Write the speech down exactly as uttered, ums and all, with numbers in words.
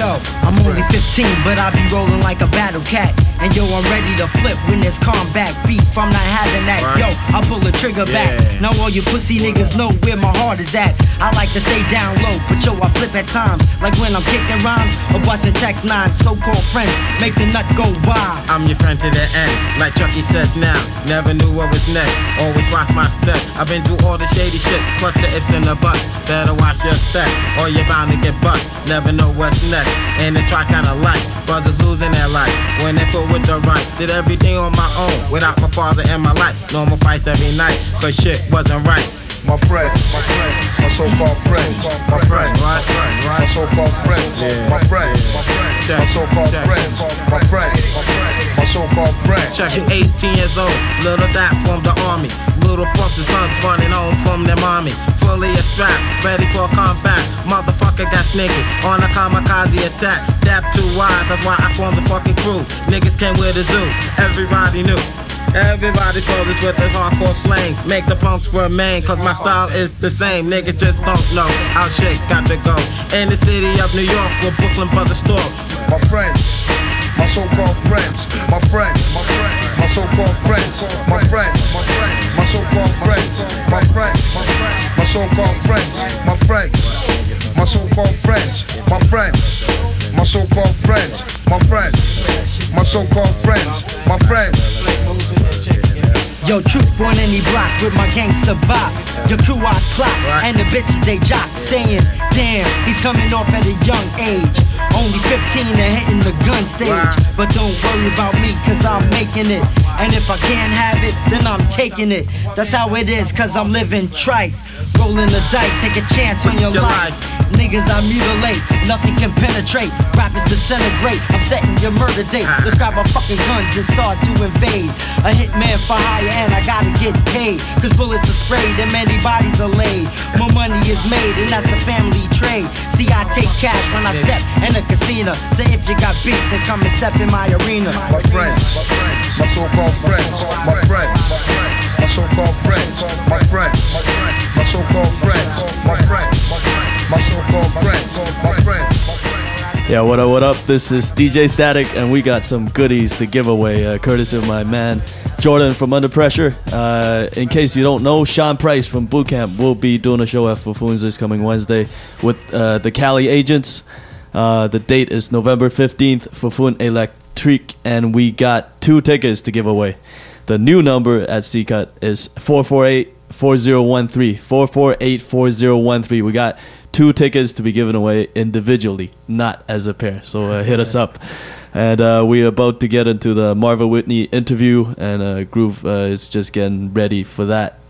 Yo, I'm only fifteen, but I be rolling like a battle cat. And yo, I'm ready to flip when there's combat beef. I'm not having that. Yo, I pull the trigger back. Yeah. Now all you pussy niggas know where my heart is at. I like to stay down low, but yo, I flip at times. Like when I'm kicking rhymes or busting tech nine. So-called friends make the nut go wild. I'm your friend to the end, like Chucky says now. Never knew what was next, always watch my step. I've been through all the shady shit, plus the ifs and the buts. Better watch your step, or you're bound to get bust. Never know what's next, and it's try kinda like brothers losing their life when they put with the right. Did everything on my own, without my father in my life. Normal fights every night, cause shit wasn't right. My friends, my friends, my so-called friends, my friends, right, right, right. My so-called friends, yeah, my friends, yeah. my so-called check, friends, my friends, my so-called friends. Check it, eighteen years old, little that from the army. Little pumps and sons running home from their mommy. Fully strapped, ready for combat. Motherfucker got sneaky on a kamikaze attack. Dap too wide, that's why I formed the fucking crew. Niggas came with a zoo, everybody knew. Everybody told us with the hardcore slang. Make the pumps remain, cause my style is the same. Niggas just don't know how shit got to go. In the city of New York, where Brooklyn Brothers store. My friends, my so-called friends, my friends, my friends, my so-called friends, my friends, my friends, my so-called friends, my friends, my so-called friends, my friends, my so-called friends, my friends, my so-called friends, my friends, my so-called friends, my friends. Yo, truth on any block with my gangster bop. Your crew I clock, and the bitches they jock, saying, damn, he's coming off at a young age. Only fifteen and hitting the gun stage. But don't worry about me, cause I'm making it. And if I can't have it, then I'm taking it. That's how it is, cause I'm living trife. Rolling the dice, take a chance on your, your life. life. Niggas I mutilate, nothing can penetrate. Rappers disintegrate, I'm setting your murder date. Let's grab our fucking guns and start to invade. A hitman for hire and I gotta get paid. Cause bullets are sprayed and many bodies are laid. More money is made and that's the family trade. See, I take cash when I step in a casino. Say if you got beef, then come and step in my arena. My friends, my so-called friends, my friends, my so-called friends, my friends, my so-called friends, my friends, my so-called friends, my friends. Yeah, what up, what up? This is D J Static, and we got some goodies to give away, uh, courtesy of my man Jordan from Under Pressure. Uh, in case you don't know, Sean Price from Boot Camp will be doing a show at Fofoons this coming Wednesday with uh, the Cali Agents. Uh, the date is November fifteenth, Fofoon Electrique, and we got two tickets to give away. The new number at C-Cut is four four eight, four zero one three, four four eight, four zero one three. We got two tickets to be given away individually, not as a pair. So uh, hit us up. And uh, we're about to get into the Marva Whitney interview, and uh, Groove uh, is just getting ready for that.